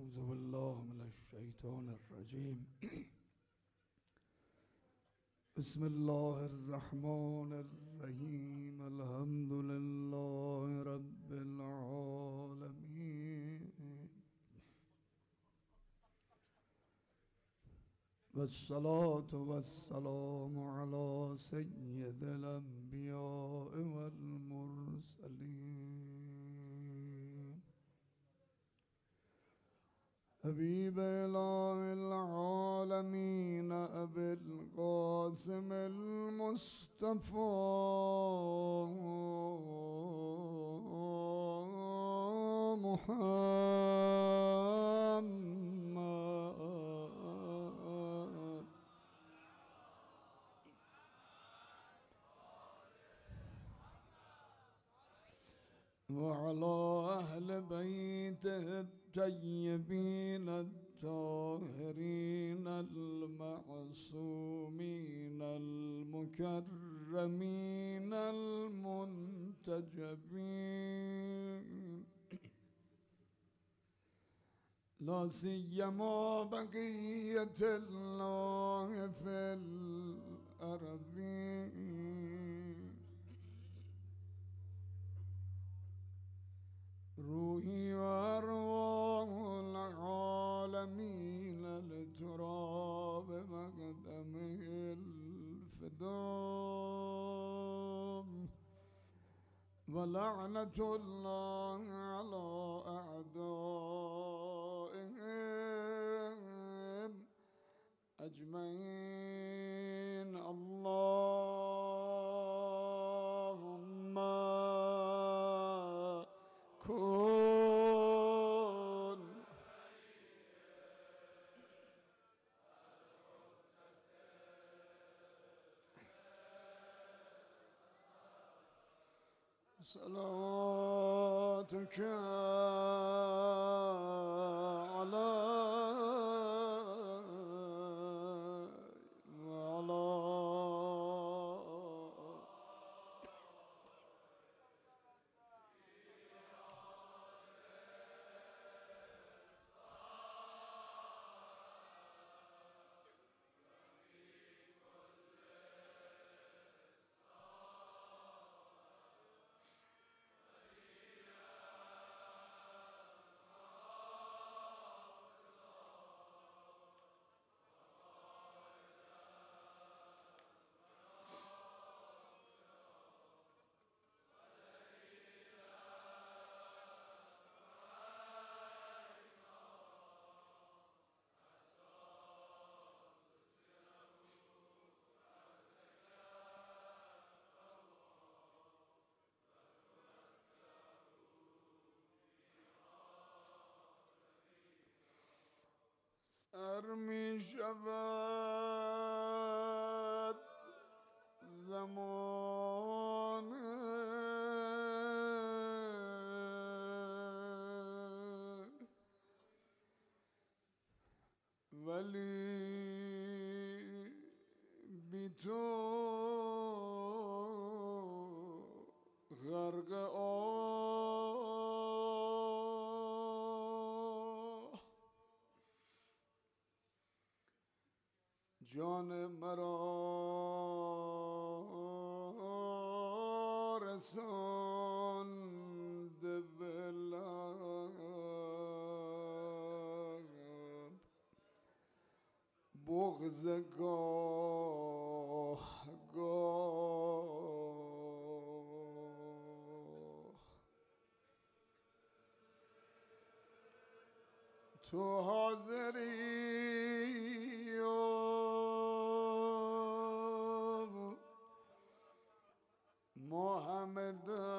أعوذ بالله من الشيطان الرجيم. بسم الله الرحمن الرحيم. الحمد لله رب العالمين، والصلاة والسلام على سيد الأنبياء والمرسلين، حبيب إله العالمين أبي القاسم المصطفى محمد، وعلى أهل بيته الطيبين الطاهرين المعصومين المكرمين المنتجبين، لا سيما بقية الله في الأرضين. روحي وأرواح العالمين لتراب مقدمه الفداء، ولعنة الله على أعدائهم أجمعين. اللهم كن صلاتك على وعلى سر می شود زمانه ولی بی تو غرق جان مرا رساند به لب، بغض گاه گاه. تو حاضری و ما همه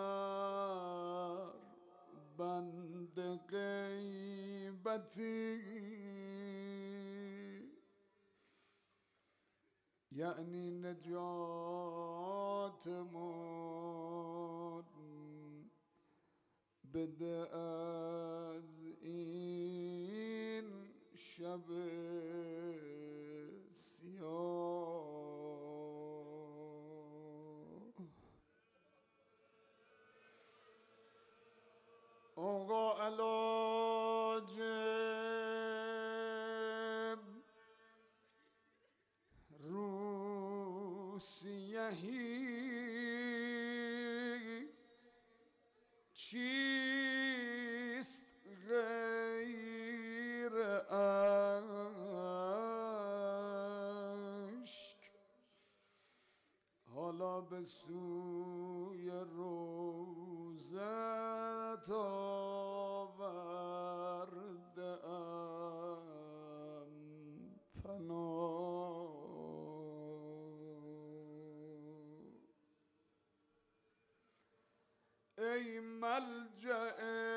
در بند غیبتی، یعنی نجاتمون بده از این شب سیاه. آقا علاج روسیهی چیست غیر اشک؟ حالا به سوی روزت آورده ام پناه. ای ملجأ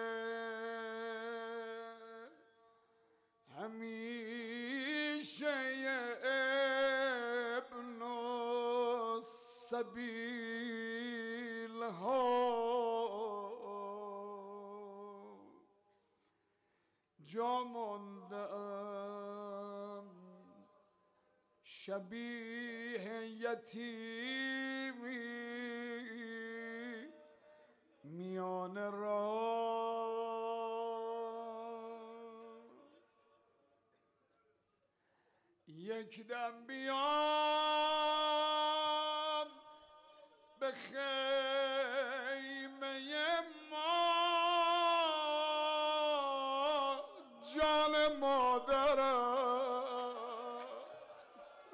همیشه ابن السبیل ها، جا مانده ام شبیه یتیمی میان راه. یک دم بیام به خیمه ما، جان مادرت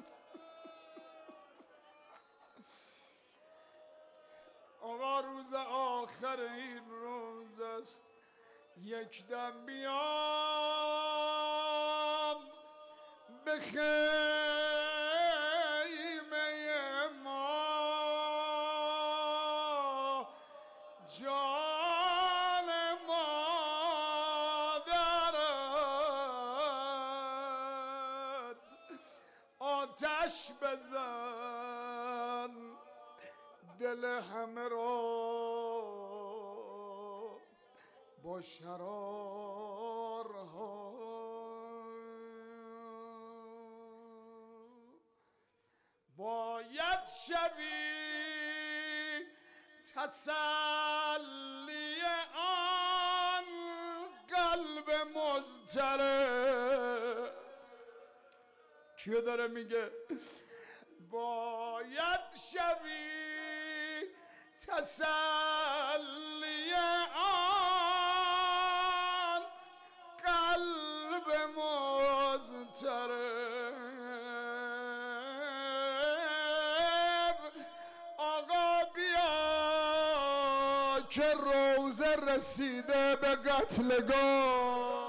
آقا روز آخر این روز است. یک دم بیام به خیمه ما، جان مادرت آتش بزن دل همه را با شرارها. باید شوی تسلی آن قلب مضطرب. کیو داره میگه؟ باید شوی تسلی آن قلب مضطرب. آقا بیا که روزه رسیده به قتلگاه.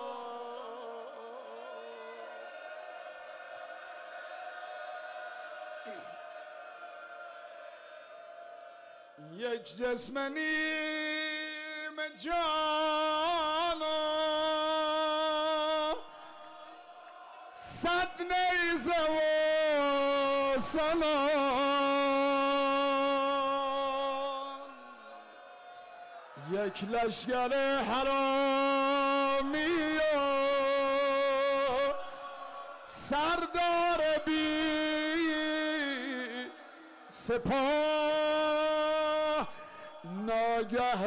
یک جسم نیم جانا، صد نیزه و سلام. یک لشگر حرامی و سردار بی سپاه، ناگه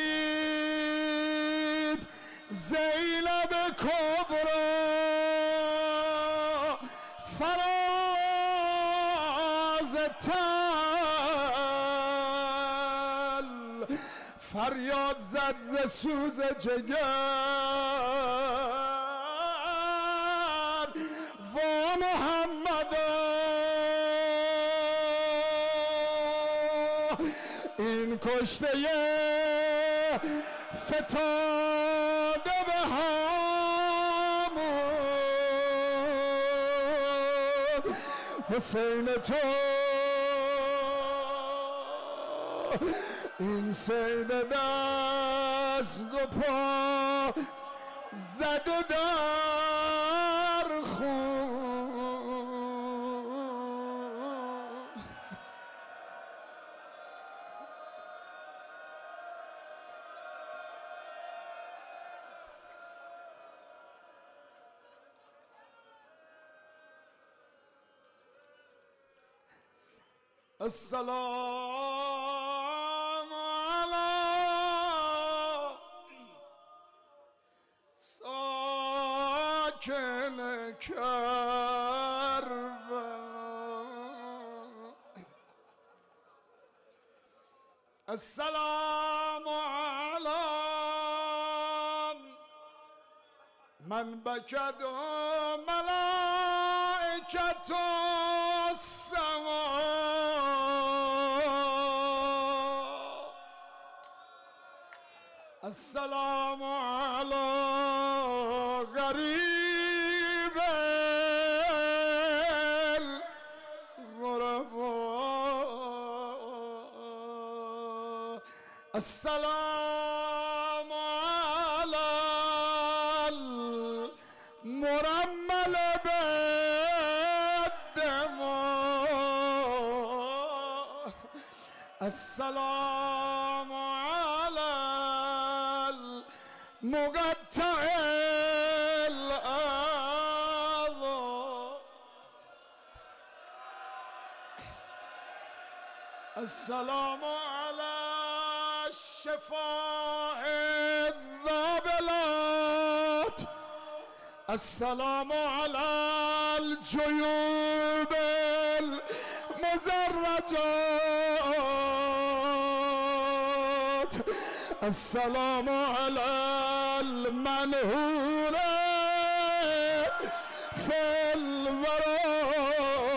رسید زینب کبرا فراز تل، فریاد زد ز سوز جگر و محمدا این کشته فتاده به همون حسین تو، این سید دست و پا زده در خون. السلام علی ساکن کربلا. السلام على من بكت ملائكة السماء السلام على غريب الغرباء السلام على المرمل بالدماء السلام على المقطع الأعضاء السلام على الشفاء الذابلات السلام على الجيوب المزرجات السلام على المنهول في الوراء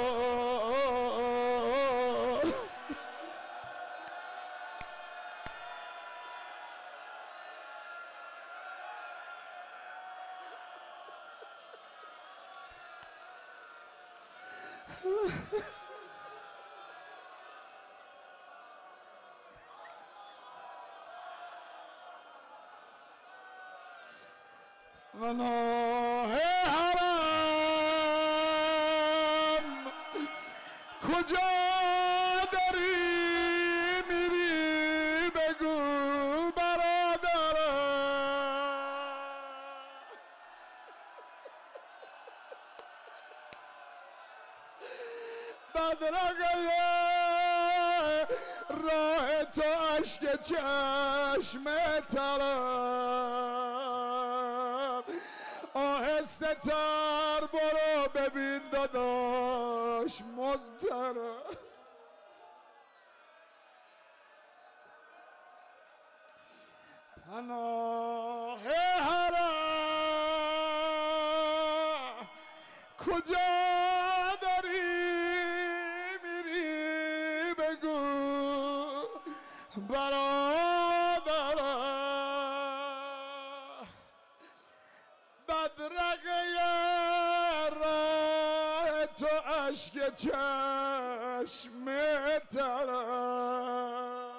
مناه حرام کجا داری میری بگو برادرم بدرقه راه تو عشق چشم ترم آهسته تر برو ببین داداش مزدرم پناه حرم کجا داری میری بگو برادرم بدرقه راه تو عشق چشم ترم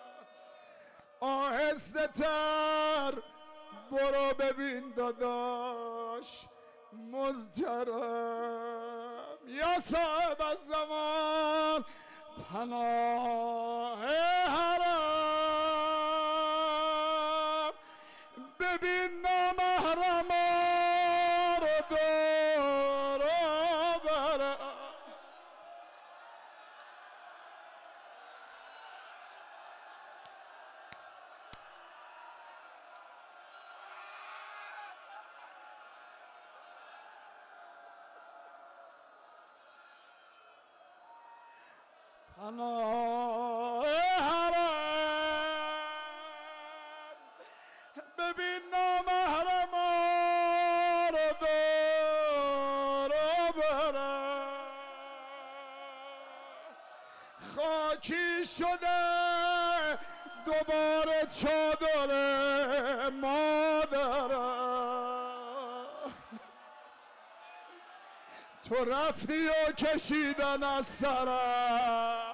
آهسته تر برو ببین داداش مزدرم یا صاحب الزمان پناه حرم ببین نامحرما رو دور برم پناه حرم ببین نامحرما رو دور برم خاکی شده دوباره چادر مادرم تو رفتی و کشیدن از سرم